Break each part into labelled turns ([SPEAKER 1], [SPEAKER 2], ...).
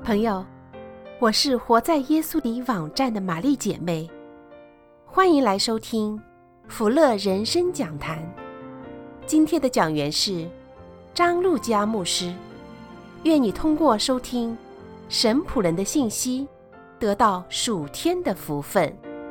[SPEAKER 1] 朋友，我是活在耶稣里网站的玛丽姐妹，欢迎来收听福乐人生讲坛。今天的讲员是张路嘉牧师。愿你通过收听神仆人的信息，得到属天的福分。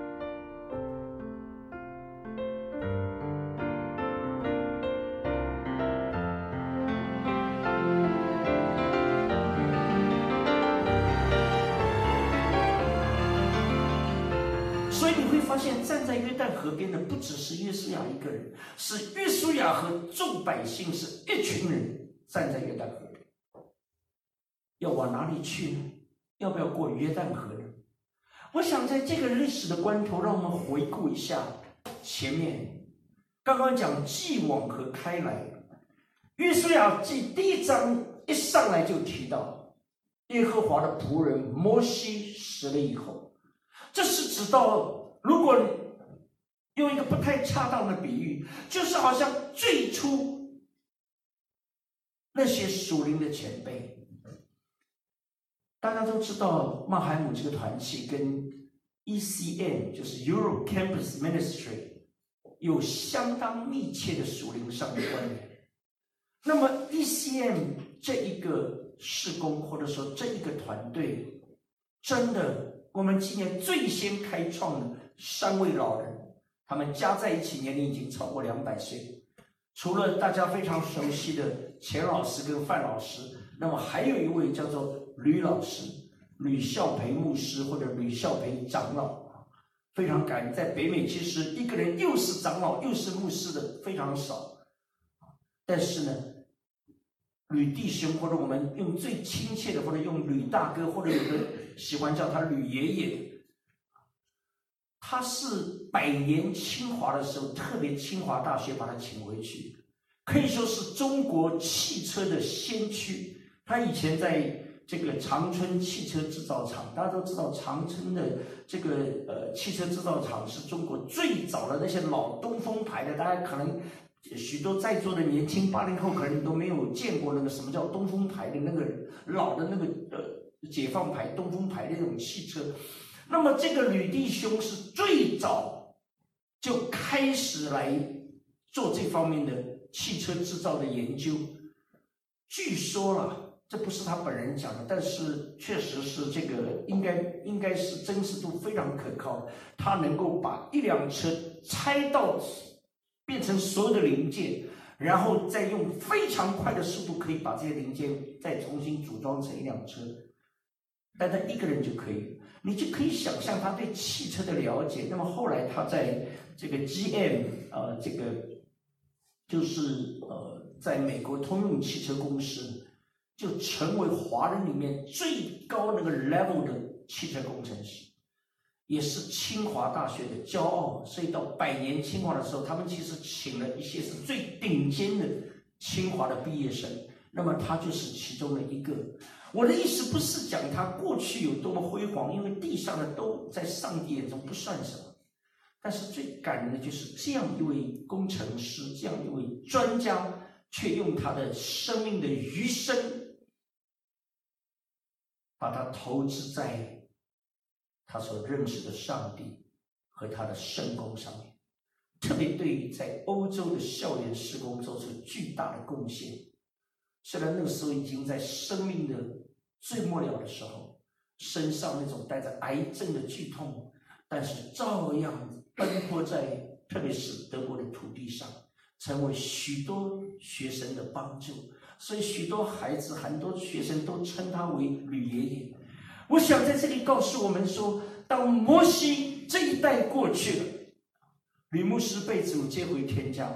[SPEAKER 2] 所以你会发现，站在约旦河边的不只是约书亚一个人，是约书亚和众百姓，是一群人站在约旦河边。要往哪里去呢？要不要过约旦河呢？我想在这个历史的关头，让我们回顾一下前面刚刚讲继往和开来。约书亚记第1章一上来就提到耶和华的仆人摩西死了以后，这是指到，如果用一个不太恰当的比喻，就是好像最初那些属灵的前辈。大家都知道曼海姆这个团契跟 ECM 就是 Europe Campus Ministry 有相当密切的属灵上的关联。那么 ECM 这一个事工，或者说这一个团队，真的我们今年最先开创的3位老人，他们加在一起年龄已经超过200岁。除了大家非常熟悉的钱老师跟范老师，那么还有一位叫做吕老师，吕孝培牧师或者吕孝培长老。非常感恩，在北美其实一个人又是长老又是牧师的非常少。但是呢，吕弟兄，或者我们用最亲切的，或者用吕大哥，或者有的喜欢叫他吕爷爷，他是百年清华的时候，特别清华大学把他请回去，可以说是中国汽车的先驱。他以前在这个长春汽车制造厂，大家都知道长春的这个汽车制造厂是中国最早的那些老东风牌的，大家可能许多在座的年轻80后可能都没有见过那个什么叫东风牌的那个老的那个解放牌东风牌的那种汽车。那么这个吕弟兄是最早就开始来做这方面的汽车制造的研究。据说了，这不是他本人讲的，但是确实是这个应该是真实度非常可靠的。他能够把一辆车拆到变成所有的零件，然后再用非常快的速度可以把这些零件再重新组装成一辆车，但他一个人就可以。你就可以想象他对汽车的了解。那么后来他在这个 GM 这个就是在美国通用汽车公司就成为华人里面最高那个 level 的汽车工程师，也是清华大学的骄傲。所以到100年清华的时候，他们其实请了一些是最顶尖的清华的毕业生，那么他就是其中的一个。我的意思不是讲他过去有多么辉煌，因为地上的都在上帝眼中不算什么。但是最感人的就是这样一位工程师，这样一位专家，却用他的生命的余生把它投资在他所认识的上帝和他的圣工上面，特别对于在欧洲的校园事工做出巨大的贡献。虽然那个时候已经在生命的最末了的时候，身上那种带着癌症的剧痛，但是照样奔波在特别是德国的土地上，成为许多学生的帮助。所以许多孩子很多学生都称他为吕爷爷。我想在这里告诉我们说，当摩西这一代过去了，吕牧师被主接回天家，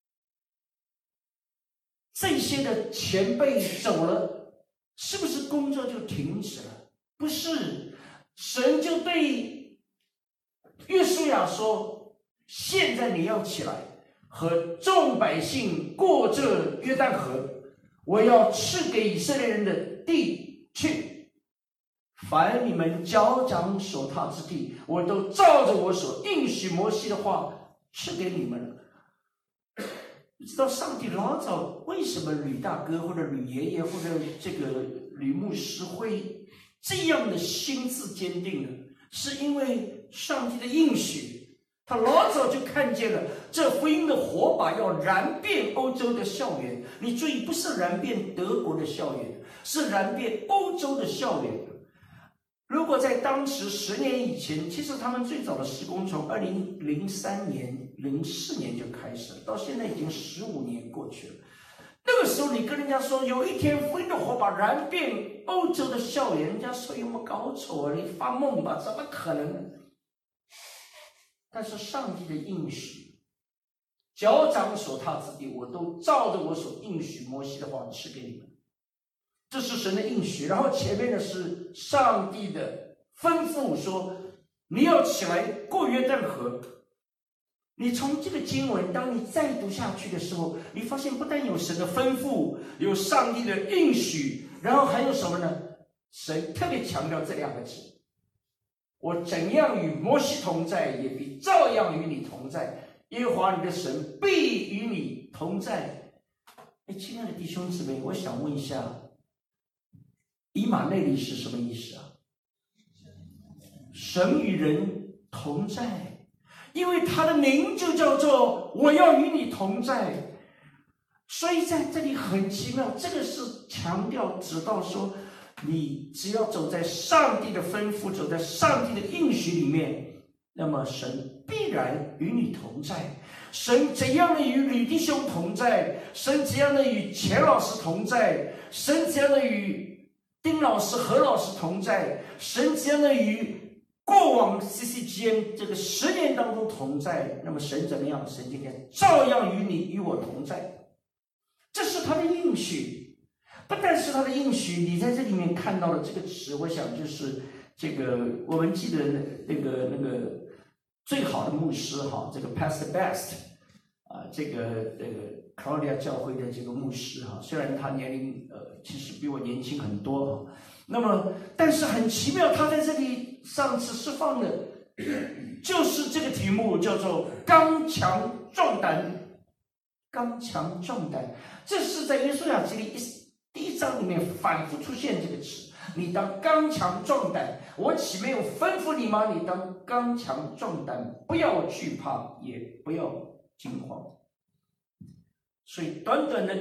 [SPEAKER 2] 这些的前辈走了，是不是工作就停止了？不是，神就对约书亚说，现在你要起来，和众百姓过这约旦河，我要赐给以色列人的地去，凡你们脚掌所踏之地，我都照着我所应许摩西的话赐给你们了。你知道上帝老早为什么吕大哥或者吕爷爷或者这个吕牧师会这样的心智坚定呢？是因为上帝的应许，他老早就看见了这福音的火把要燃遍欧洲的校园。你注意，不是燃遍德国的校园，是燃遍欧洲的校园。如果在当时10年以前，其实他们最早的施工从2003年、04年就开始了，到现在已经15年过去了。那个时候你跟人家说有一天福音的火把燃遍欧洲的校园，人家说有没有搞错啊？你发梦吧，怎么可能？但是上帝的应许，脚掌所踏之地，我都照着我所应许摩西的话赐给你们。这是神的应许。然后前面的是上帝的吩咐，说你要起来过约旦河。你从这个经文，当你再读下去的时候，你发现不但有神的吩咐，有上帝的应许，然后还有什么呢？神特别强调这2个字：我怎样与摩西同在，也必照样与你同在。耶和华你的神必与你同在。亲爱的弟兄姊妹，我想问一下，以马内利是什么意思啊？神与人同在。因为他的名就叫做我要与你同在，所以在这里很奇妙，这个是强调指到说，你只要走在上帝的吩咐，走在上帝的应许里面，那么神必然与你同在。神怎样的与吕弟兄同在，神怎样的与钱老师同在，神怎样的与丁老师、何老师同在，神怎样的与过往 CCGM 这个10年当中同在，那么神怎么样？神今天照样与你与我同在，这是他的应许。不但是他的应许，你在这里面看到了这个词，我想就是这个，我们记得那个最好的牧师哈，这个 Pastor Best 这个Claudia 教会的这个牧师哈，虽然他年龄其实比我年轻很多哈，那么但是很奇妙，他在这里上次释放的就是这个题目，叫做刚强壮胆。刚强壮胆，这是在约书亚记里第1章里面反复出现这个词。你当刚强壮胆，我岂没有吩咐你吗？你当刚强壮胆，不要惧怕，也不要惊慌。所以短短的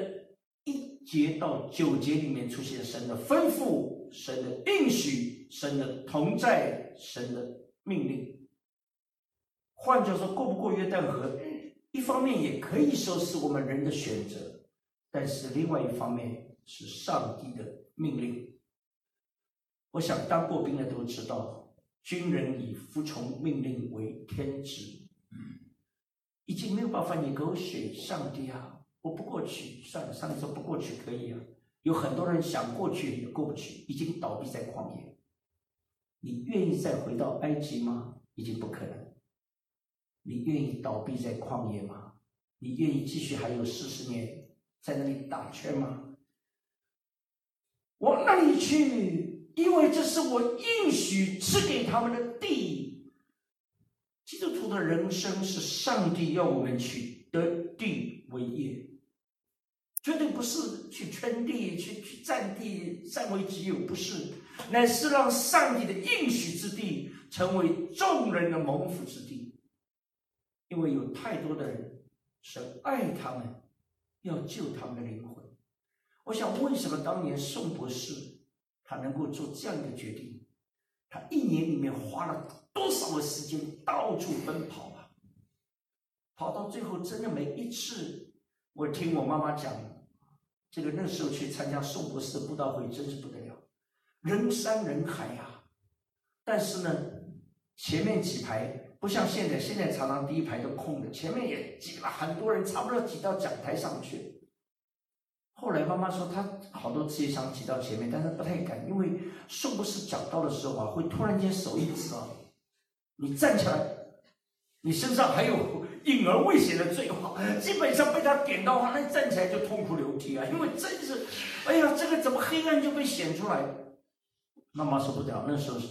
[SPEAKER 2] 1节到9节里面出现神的吩咐、神的应许、神的同在、神的命令。换句话说，过不过约旦河，一方面也可以说是我们人的选择，但是另外一方面是上帝的命令。我想当过兵的都知道，军人以服从命令为天职，已经没有办法negotiate。上帝啊，我不过去，算了，上帝说不过去可以啊。有很多人想过去也过不去，已经倒闭在旷野。你愿意再回到埃及吗？已经不可能。你愿意倒闭在旷野吗？你愿意继续还有40年在那里打圈吗？往那里去，因为这是我应许赐给他们的地。基督徒的人生是上帝要我们去得地为业，绝对不是去圈地、去占地、占为己有，不是，乃是让上帝的应许之地成为众人的蒙福之地。因为有太多的人，神爱他们，要救他们的灵魂。我想，为什么当年宋博士他能够做这样一个决定？他1年里面花了多少的时间到处奔跑啊！跑到最后，真的每一次，我听我妈妈讲，这个那时候去参加宋博士的布道会，真是不得了，人山人海啊！但是呢，前面几排不像现在常常第1排都空的，前面也挤了很多人，差不多挤到讲台上去。后来妈妈说，她好多次也想挤到前面，但是不太敢，因为宋博士讲道的时候啊，会突然间手一指啊，你站起来，你身上还有隐而未显的罪化，基本上被他点到话，那站起来就痛哭流涕啊，因为真是，哎呀，这个怎么黑暗就被显出来？妈妈说不了，那时候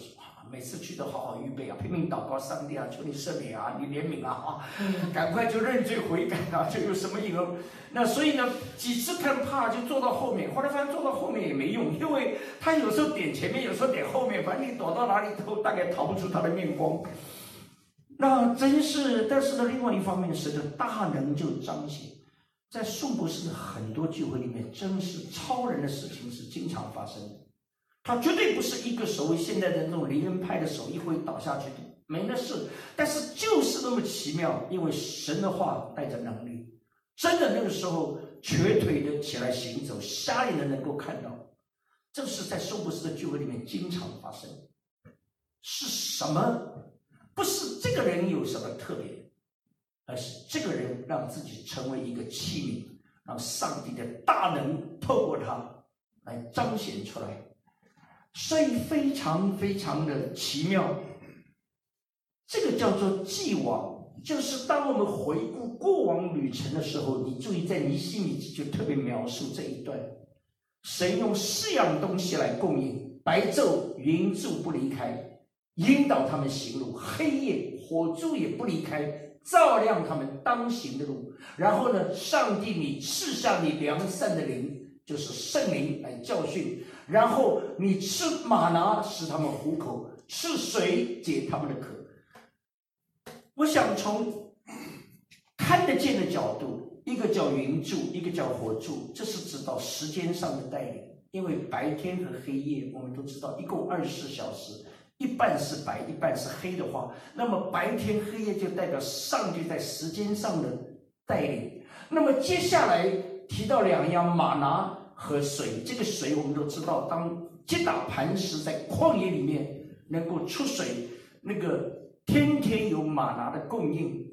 [SPEAKER 2] 每次去都好好预备啊，拼命祷告上帝啊，求你赦免啊，你怜悯啊，赶快就认罪悔改啊，就有什么影儿。那所以呢，几次看怕就坐到后面，后来发现坐到后面也没用，因为他有时候点前面，有时候点后面，反正你躲到哪里都大概逃不出他的面光。那真是，但是呢，另外一方面，神的大能就彰显。在宋博士的很多聚会里面，真是超人的事情是经常发生的。他绝对不是一个所谓现在的那种灵恩派的手一挥倒下去的，没那事。但是就是那么奇妙，因为神的话带着能力，真的那个时候瘸腿的起来行走，瞎眼的能够看到，这是在宋博士的聚会里面经常发生。是什么？不是这个人有什么特别，而是这个人让自己成为一个器皿，让上帝的大能透过他来彰显出来。所以非常非常的奇妙。这个叫做既往，就是当我们回顾过往旅程的时候，你注意在尼希米记就特别描述这一段，神用4样东西来供应，白昼云柱不离开，引导他们行路，黑夜火柱也不离开，照亮他们当行的路。然后呢，上帝你赐下你良善的灵，就是圣灵来教训，然后你赐玛拿使他们糊口，赐水解他们的渴。我想从看得见的角度，一个叫云柱，一个叫火柱，这是指到时间上的带领。因为白天和黑夜我们都知道一共24小时，一半是白一半是黑的话，那么白天黑夜就代表上帝在时间上的带领。那么接下来提到2样，玛拿和水。这个水我们都知道，当击打磐石在旷野里面能够出水，那个天天有玛拿的供应。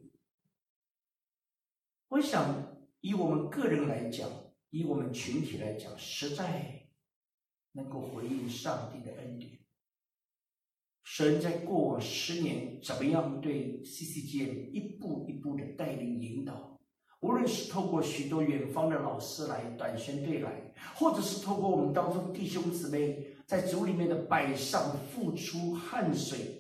[SPEAKER 2] 我想以我们个人来讲，以我们群体来讲，实在能够回应上帝的恩典。神在过往10年怎么样对 CCGM 一步一步的带领引导，无论是透过许多远方的老师来，短宣队来，或者是透过我们当中弟兄姊妹在主里面的摆上付出汗水。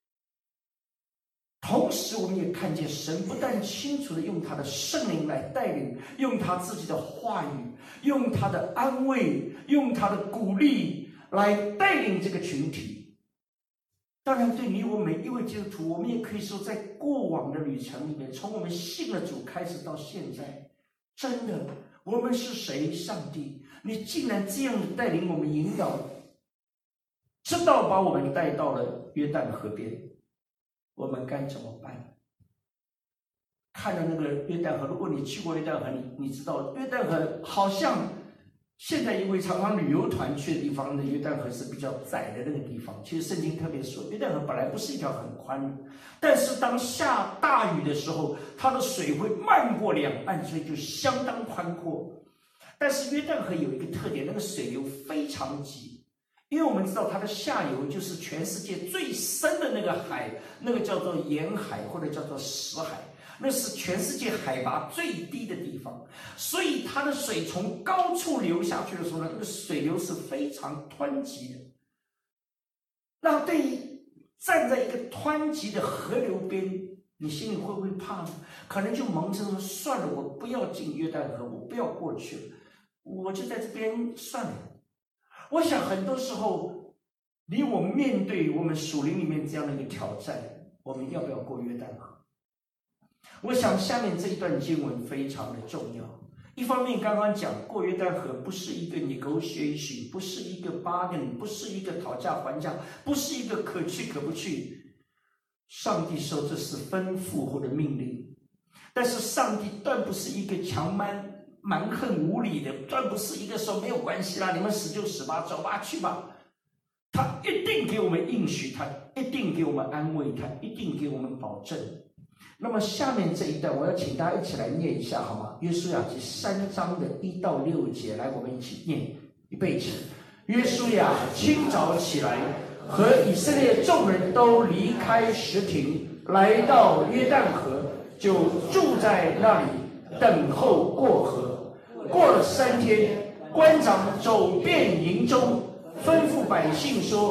[SPEAKER 2] 同时我们也看见神不但清楚的用他的圣灵来带领，用他自己的话语，用他的安慰，用他的鼓励来带领这个群体。当然对你我每一位基督徒，我们也可以说在过往的旅程里面，从我们信了主开始到现在，真的我们是谁？上帝你竟然这样的带领我们，引导，直到把我们带到了约旦河边，我们该怎么办？看了那个约旦河，如果你去过约旦河，你知道约旦河好像现在因为常常旅游团去的地方，那约旦河是比较窄的那个地方。其实圣经特别说，约旦河本来不是一条很宽的，但是当下大雨的时候，它的水会漫过两岸，所以就相当宽阔。但是约旦河有一个特点，那个水流非常急，因为我们知道它的下游就是全世界最深的那个海，那个叫做盐海或者叫做死海。那是全世界海拔最低的地方，所以它的水从高处流下去的时候呢，那个水流是非常湍急的。那对于站在一个湍急的河流边，你心里会不会怕呢？可能就萌生说，算了，我不要进约旦河，我不要过去了，我就在这边算了。我想很多时候，我们面对我们属灵里面这样的一个挑战，我们要不要过约旦河？我想下面这一段经文非常的重要。一方面刚刚讲过约旦河不是一个 negotiation， 不是一个 bargain， 不是一个讨价还价，不是一个可去可不去。上帝说这是吩咐或者命令，但是上帝断不是一个强蛮横无理的，断不是一个说没有关系啦，你们死就死吧，走吧去吧。他一定给我们应许，他一定给我们安慰，他一定给我们保证。那么下面这一段我要请大家一起来念一下好吗？约书亚记3章的1到6节，来我们一起念，预备起。约书亚清早起来，和以色列众人都离开什亭，来到约旦河，就住在那里等候过河。过了3天，官长走遍营中，吩咐百姓说：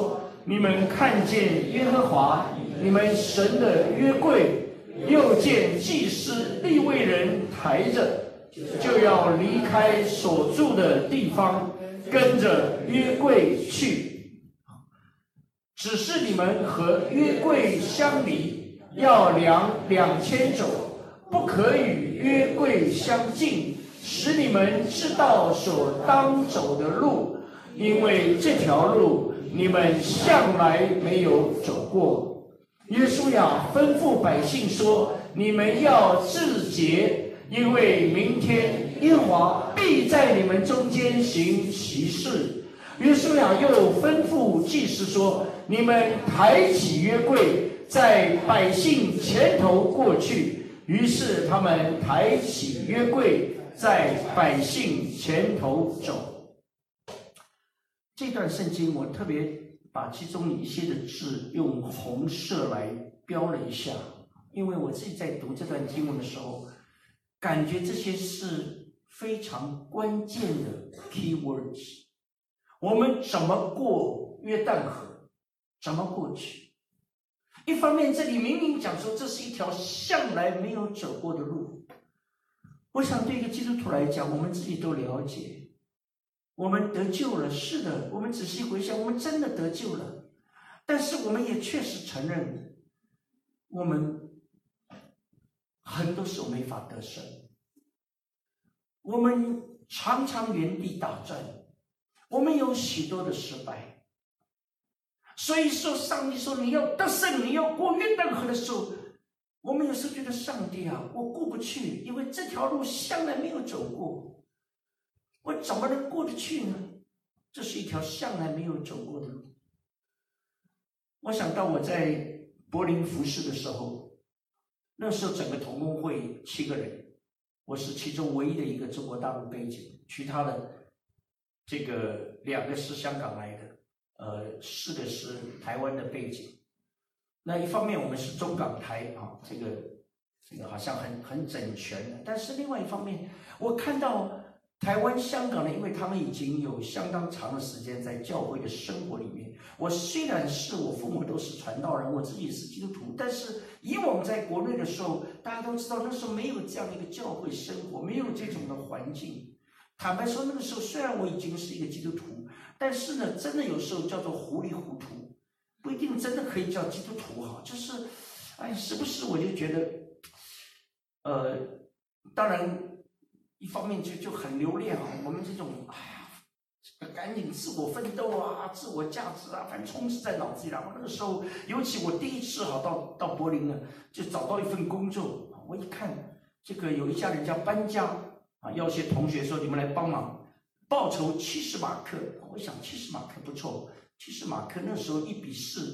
[SPEAKER 2] 你们看见耶和华你们神的约柜，又见祭司利未人抬着，就要离开所住的地方，跟着约柜去。只是你们和约柜相离，要量2000肘，不可与约柜相近，使你们知道所当走的路，因为这条路你们向来没有走过。约书亚吩咐百姓说：你们要自洁，因为明天耶和华必在你们中间行奇事。约书亚又吩咐祭司说：你们抬起约柜，在百姓前头过去。于是他们抬起约柜，在百姓前头走。这段圣经我特别把其中一些的字用红色来标了一下，因为我自己在读这段经文的时候，感觉这些是非常关键的 key words。我们怎么过约旦河？怎么过去？一方面，这里明明讲说这是一条向来没有走过的路。我想对一个基督徒来讲，我们自己都了解，我们得救了，是的，我们仔细回想，我们真的得救了。但是我们也确实承认，我们很多时候没法得胜，我们常常原地打转，我们有许多的失败。所以说，上帝说你要得胜，你要过约旦河的时候，我们有时候觉得上帝啊，我过不去，因为这条路向来没有走过，我怎么能过得去呢？这是一条向来没有走过的路。我想到我在柏林服侍的时候，那时候整个同工会7个人，我是其中唯一的一个中国大陆背景，其他的这个2个是香港来的。4个是台湾的背景。那一方面我们是中港台啊，这个好像很整全的，但是另外一方面，我看到台湾、香港呢，因为他们已经有相当长的时间在教会的生活里面。我虽然是我父母都是传道人，我自己也是基督徒，但是以往在国内的时候，大家都知道那时候没有这样一个教会生活，没有这种的环境。坦白说，那个时候虽然我已经是一个基督徒，但是呢，真的有时候叫做糊里糊涂，不一定真的可以叫基督徒哈。就是，时不时我就觉得，当然，一方面就很留恋啊，我们这种赶紧自我奋斗啊，自我价值啊，反正充斥在脑子里。然后那个时候，尤其我第一次到柏林呢，就找到一份工作，我一看这个有一家人家搬家。要些同学说你们来帮忙，报酬70马克。我想70马克不错，70马克那时候1比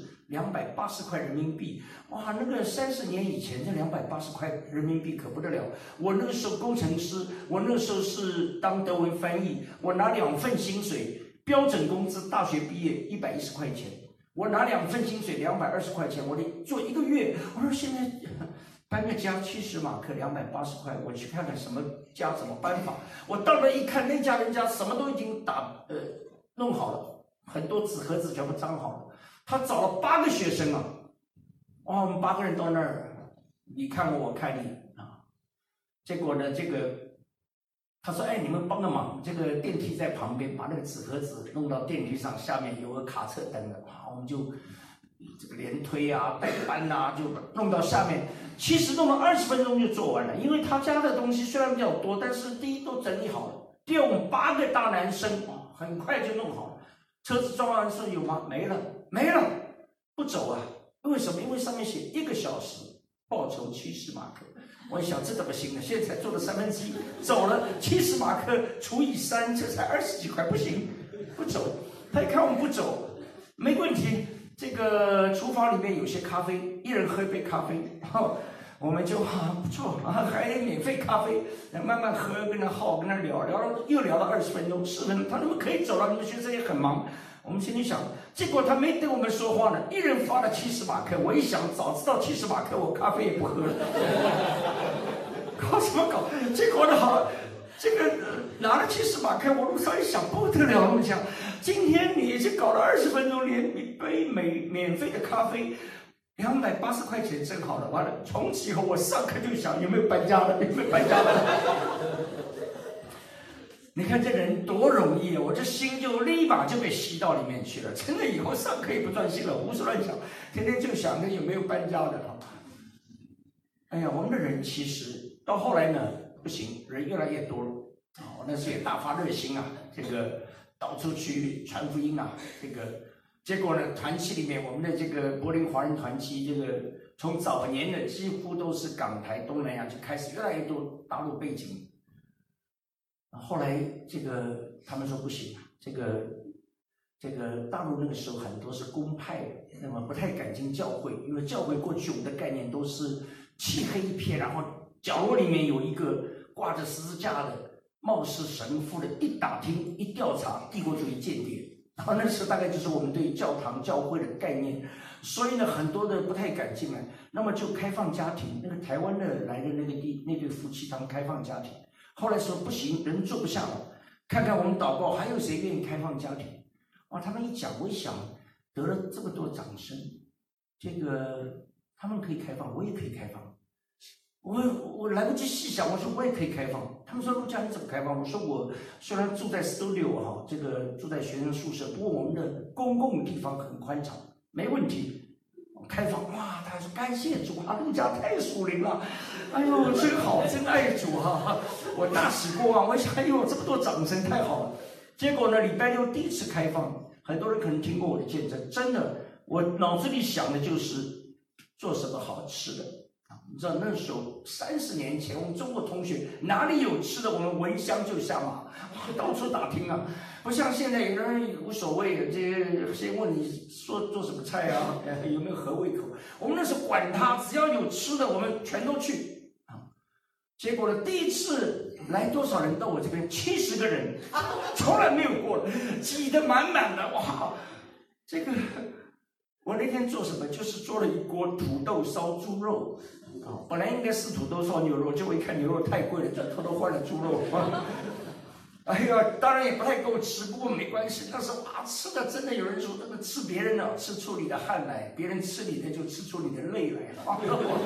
[SPEAKER 2] 4，280块人民币。哇，那个30年以前，这280块人民币可不得了。我那个时候工程师，我那个时候是当德文翻译，我拿2份薪水，标准工资，大学毕业110块钱，我拿2份薪水220块钱，我得做1个月。我说现在搬个家70马克280块，我去看看什么家怎么搬法。我到那一看，那家人家什么都已经弄好了，很多纸盒子全部装好了。他找了8个学生啊，我们8个人到那儿，你看我，我看你啊。结果呢，他说：“你们帮个忙，这个电梯在旁边，把那个纸盒子弄到电梯上，下面有个卡车等的，我们就这个连推啊、带搬啊，就弄到下面。其实弄了20分钟就做完了，因为他家的东西虽然比较多，但是第一都整理好了，第二我们8个大男生很快就弄好了。车子装完说有吗？没了，不走啊？为什么？因为上面写1个小时，报酬70马克。我一想这怎么行呢？现在才做了1/3，走了70马克除以3，这才20几块，不行，不走。他一看我们不走，没问题。这个厨房里面有些咖啡，一人喝1杯咖啡，然后我们就不错啊，还有免费咖啡，慢慢喝，跟他耗，跟他聊，又聊了20分钟、4分钟，他们可以走了，你们学生也很忙。我们心里想，结果他没等我们说话呢，一人发了70马克。我一想，早知道70马克，我咖啡也不喝了。搞什么搞？结果呢，好，这个拿了70马克，我路上一想，不得了，我们讲今天你去搞了20分钟，连一杯免费的咖啡，280块钱挣好了。完了，从此以后我上课就想有没有搬家了，有没有搬家了。你看这人多容易啊！我这心就立马就被吸到里面去了。真的，以后上课也不专心了，胡思乱想，天天就想着有没有搬家的啊。哎呀，我们的人其实到后来呢，不行，人越来越多了啊。我那时也大发热心啊，这个到处去传福音啊，这个结果呢，团契里面我们的这个柏林华人团契，这个从早年的几乎都是港台、东南亚，就开始越来越多大陆背景。后来这个他们说不行，这个大陆那个时候很多是公派的，那么不太敢进教会，因为教会过去我们的概念都是漆黑一片，然后角落里面有一个挂着十字架的貌似神父的，一打听一调查，帝国主义间谍。然后那时候大概就是我们对教堂教会的概念，所以呢很多的不太敢进来，那么就开放家庭。那个台湾的来的那对夫妻，他们开放家庭。后来说不行，人坐不下了，看看我们祷告还有谁愿意开放家庭。哇，他们一讲，我一想，得了这么多掌声，这个他们可以开放，我也可以开放。我来不及细想，我说我也可以开放。他们说陆家你怎么开放？我说我虽然住在 studio 哈，这个住在学生宿舍，不过我们的公共地方很宽敞，没问题。开放哇！他说感谢主啊，陆家太属灵了，哎呦真好，真爱主哈！我大喜过望，我想哎呦这么多掌声太好了。结果呢，礼拜六第一次开放，很多人可能听过我的见证，真的，我脑子里想的就是做什么好吃的啊！你知道那时候30年前，我们中国同学哪里有吃的，我们闻香就下马，到处打听啊。不像现在有的人无所谓，这些先问你说做什么菜啊，有没有合胃口。我们那时候管他，只要有吃的，我们全都去啊。结果呢，第一次来多少人到我这边，70个人，从来没有过了，挤得满满的，哇！这个我那天做什么？就是做了一锅土豆烧猪肉啊，本来应该是土豆烧牛肉，结果一看牛肉太贵了，就偷偷换了猪肉。哎呀，当然也不太够吃，不过没关系。那时候啊，吃的真的有人说，这个吃别人的吃出你的汗来，别人吃你的就吃出你的泪来了。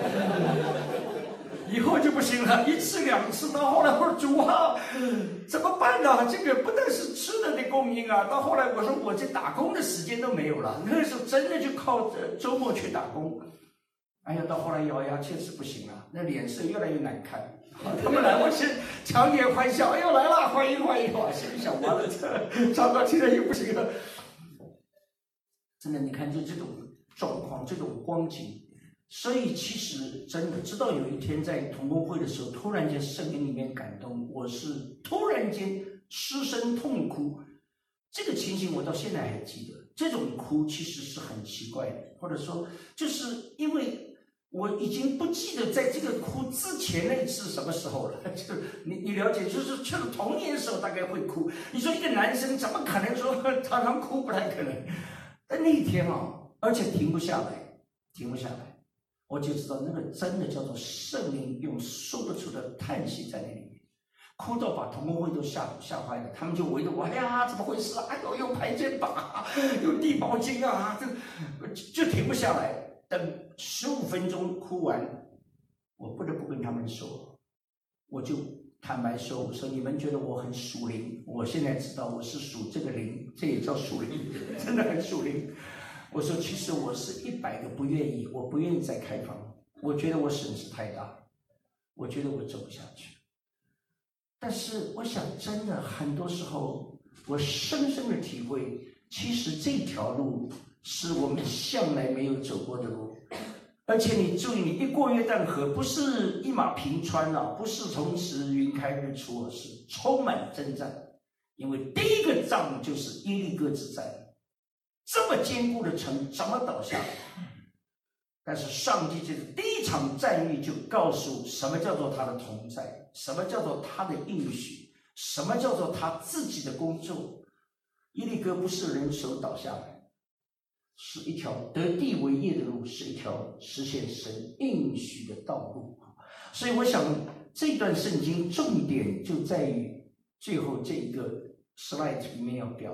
[SPEAKER 2] 以后就不行了，1次2次，到后来我说主啊，怎么办呢？这个不但是吃的得供应啊，到后来我说我这打工的时间都没有了，那时候真的就靠周末去打工。哎呀，到后来咬牙切齿不行了，那脸色越来越难看。他们来，我先强颜欢笑，哎呦来了，欢迎欢迎！我心里想，完了，这糟糕，现在又不行了。真的，你看就这种状况，这种光景，所以其实真的，直到有一天在同工会的时候，突然间圣灵里面感动，我是突然间失声痛哭。这个情形我到现在还记得，这种哭其实是很奇怪的，或者说就是因为。我已经不记得在这个哭之前那次什么时候了，就你了解，就是去了童年的时候大概会哭。你说一个男生怎么可能说常常哭？不太可能。但那一天啊，而且停不下来，我就知道那个真的叫做圣灵用说不出的叹息在那里面，哭到把同工会都吓坏了。他们就围着我，哎呀，怎么回事啊？哎呦，又排肩膀，又递毛巾啊，就停不下来。等15分钟哭完，我不得不跟他们说，我就坦白说，我说你们觉得我很属灵，我现在知道我是属这个灵，这也叫属灵，真的很属灵。我说其实我是100个不愿意，我不愿意再开放，我觉得我损失太大，我觉得我走不下去。但是我想真的很多时候，我深深的体会，其实这条路是我们向来没有走过的路，而且你注意，你一过约旦河，不是一马平川啊，不是从此云开日出，而是充满征战。因为第一个仗就是耶利哥之战，这么坚固的城怎么倒下来？但是上帝这个第一场战役就告诉什么叫做他的同在，什么叫做他的应许，什么叫做他自己的工作。耶利哥不是人手倒下来，是一条得地为业的路，是一条实现神应许的道路。所以我想这段圣经重点就在于最后这一个 slide 里面要表达的，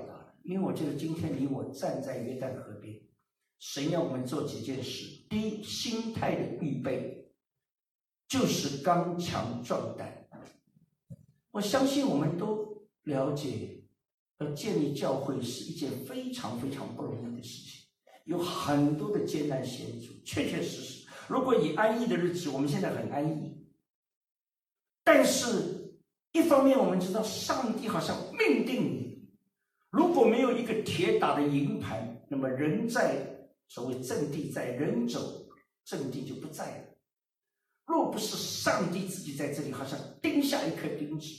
[SPEAKER 2] 因为我觉得今天你我站在约旦河边，神要我们做几件事。第一，心态的预备，就是刚强壮胆。我相信我们都了解，建立教会是一件非常非常不容易的事情，有很多的艰难险阻，确确实实。如果以安逸的日子，我们现在很安逸，但是一方面我们知道上帝好像命定你，如果没有一个铁打的营盘，那么人在，所谓阵地在，人走，阵地就不在了。若不是上帝自己在这里，好像钉下一颗钉子，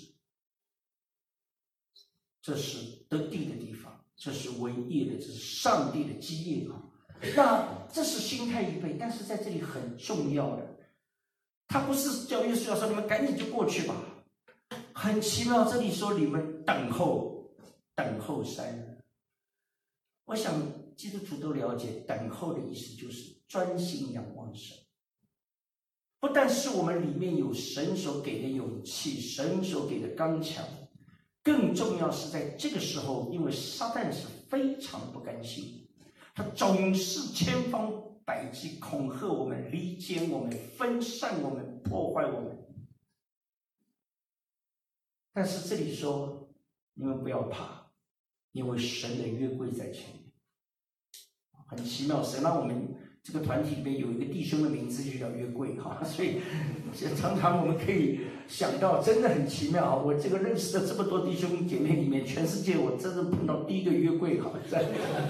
[SPEAKER 2] 这是得地的地方，这是为业的，这是上帝的基业啊。那这是心态预备，但是在这里很重要的，他不是叫耶稣要说你们赶紧就过去吧。很奇妙，这里说你们等候3日。我想基督徒都了解，等候的意思就是专心仰望神。不但是我们里面有神所给的勇气，神所给的刚强，更重要是在这个时候，因为撒旦是非常不甘心，他总是千方百计恐吓我们，离间我们，分散我们，破坏我们。但是这里说，你们不要怕，因为神的约柜在前面。很奇妙，神让我们这个团体里面有一个弟兄的名字就叫约柜哈，所以常常我们可以想到，真的很奇妙。我这个认识的这么多弟兄姐妹里面，全世界我真的碰到第一个约柜哈，在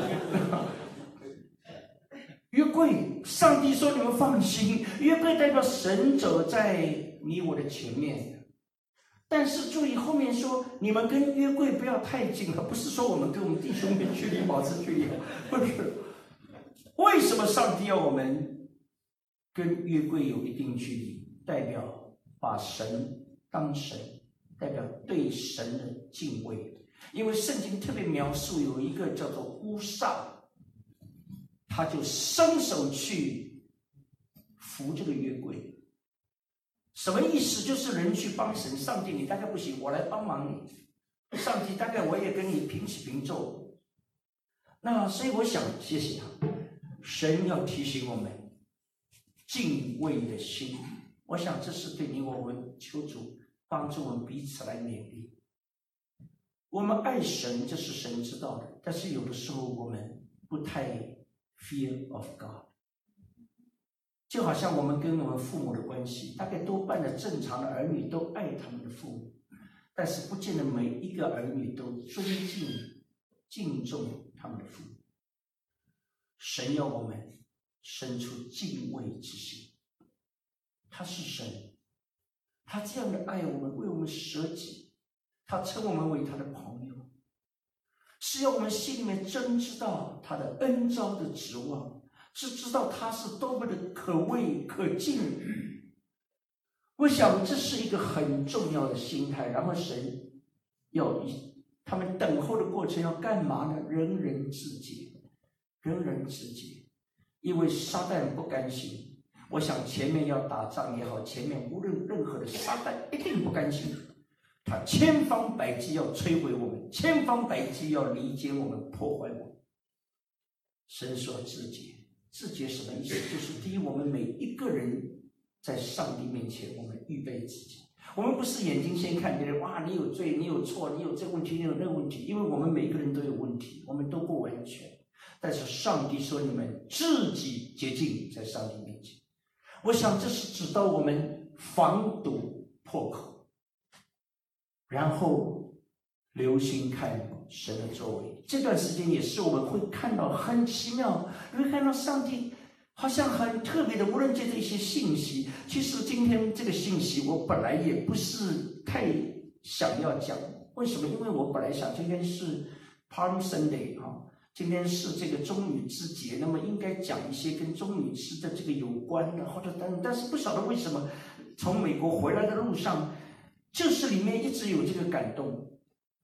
[SPEAKER 2] 约柜，上帝说你们放心，约柜代表神走在你我的前面。但是注意后面说，你们跟约柜不要太近了，不是说我们跟我们弟兄的距离保持距离，不是。为什么上帝要我们跟约柜有一定距离？代表把神当神，代表对神的敬畏。因为圣经特别描述有一个叫做乌撒，他就伸手去扶这个约柜。什么意思？就是人去帮神，上帝你大概不行，我来帮忙你。上帝大概我也跟你平起平坐。那所以我想，谢谢他。神要提醒我们敬畏的心，我想这是对你我们，求主帮助我们彼此来勉励。我们爱神，这是神知道的，但是有的时候我们不太 fear of God。就好像我们跟我们父母的关系，大概多半的正常的儿女都爱他们的父母，但是不见得每一个儿女都尊敬、敬重他们的父母。神要我们生出敬畏之心，他是神，他这样的爱我们，为我们舍己，他称我们为他的朋友，是要我们心里面真知道他的恩召的指望，是知道他是多么的可畏可敬。我想这是一个很重要的心态。然后神要他们等候的过程要干嘛呢？人人自洁，人人自洁。因为撒旦不甘心，我想前面要打仗也好，前面无论任何的撒旦一定不甘心，他千方百计要摧毁我们，千方百计要离间我们，破坏我们。神说自洁，自洁什么意思？就是第一，我们每一个人在上帝面前，我们预备自己。我们不是眼睛先看别人，哇，你有罪，你有错，你有这个问题，你有那个问题，因为我们每个人都有问题，我们都不完全。但是上帝说你们自己洁净在上帝面前。我想这是指到我们防堵破口，然后留心看神的作为。这段时间也是我们会看到很奇妙，你会看到上帝好像很特别的，无论借着一些信息。其实今天这个信息我本来也不是太想要讲，为什么？因为我本来想今天是 Palm Sunday 今天是这个中女之节，那么应该讲一些跟中女之的这个有关的，或者但是不晓得为什么从美国回来的路上，就是里面一直有这个感动。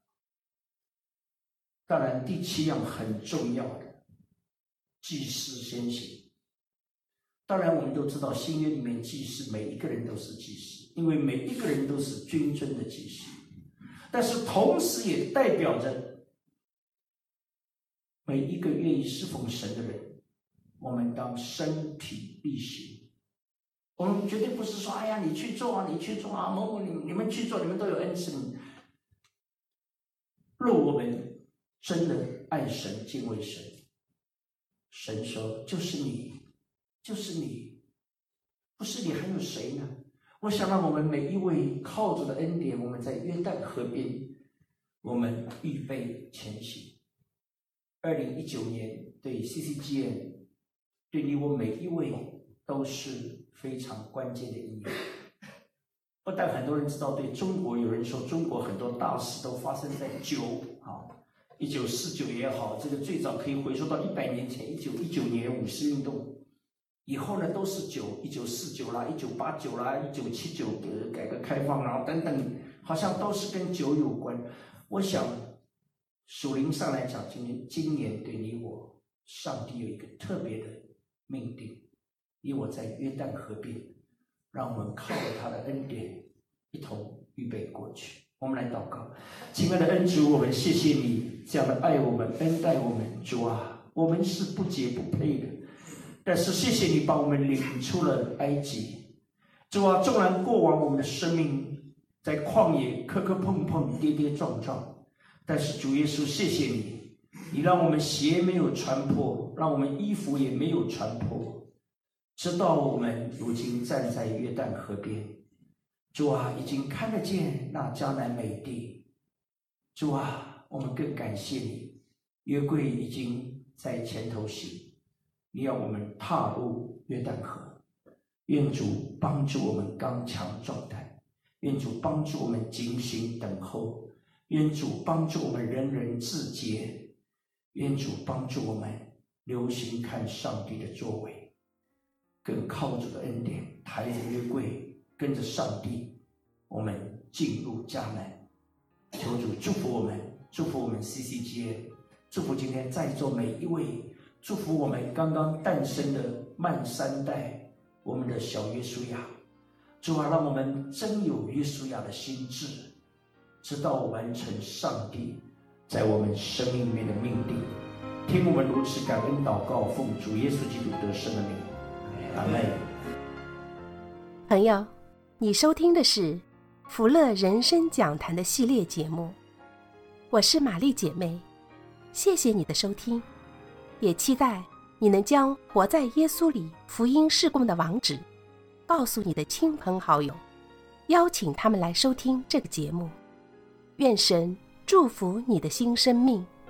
[SPEAKER 2] 当然第7样很重要的，祭司先行。当然我们都知道新约里面祭司每一个人都是祭司，因为每一个人都是君尊的祭司，但是同时也代表着每一个愿意侍奉神的人，我们当身体力行。我们绝对不是说，哎呀，你去做啊，你去做啊，某某你们去做，你们都有恩赐。若我们真的爱神、敬畏神，神说就是你，就是你，不是你还有谁呢？我想让我们每一位靠着的恩典，我们在约旦河边，我们预备前行。2019年对 CCGN， 对你我每一位都是非常关键的一年。不但很多人知道，对中国有人说，中国很多大事都发生在1949也好，这个最早可以回溯到100年前，1919年50运动。以后呢，都是1949啦、1989啦、1979改革开放啦等等，好像都是跟酒有关。我想，属灵上来讲，今年对你我，上帝有一个特别的命定，你我在约旦河边，让我们靠着他的恩典，一同预备过去。我们来祷告，亲爱的恩主，我们谢谢你这样的爱我们、恩待我们。主啊，我们是不洁不配的。但是谢谢你把我们领出了埃及。主啊，纵然过往我们的生命在旷野磕磕碰碰、跌跌撞撞，但是主耶稣，谢谢你，你让我们鞋没有穿破，让我们衣服也没有穿破，直到我们如今站在约旦河边。主啊，已经看得见那迦南美地。主啊，我们更感谢你，约柜已经在前头行，你要我们踏入约旦河。愿主帮助我们刚强壮胆，愿主帮助我们警醒等候，愿主帮助我们人人自洁，愿主帮助我们留心看上帝的作为，更靠主的恩典抬着约柜，跟着上帝，我们进入迦南。求主祝福我们，祝福我们 CCGN， 祝福今天在座每一位，祝福我们刚刚诞生的慢三代，我们的小约书亚。主啊，让我们真有约书亚的心志，直到完成上帝在我们生命里面的命定。听我们如此感恩祷告，奉主耶稣基督得胜的名，阿们。
[SPEAKER 1] 朋友，你收听的是福乐人生讲坛的系列节目，我是玛丽姐妹，谢谢你的收听，也期待你能将活在耶稣里福音事工的网址告诉你的亲朋好友，邀请他们来收听这个节目。愿神祝福你的新生命。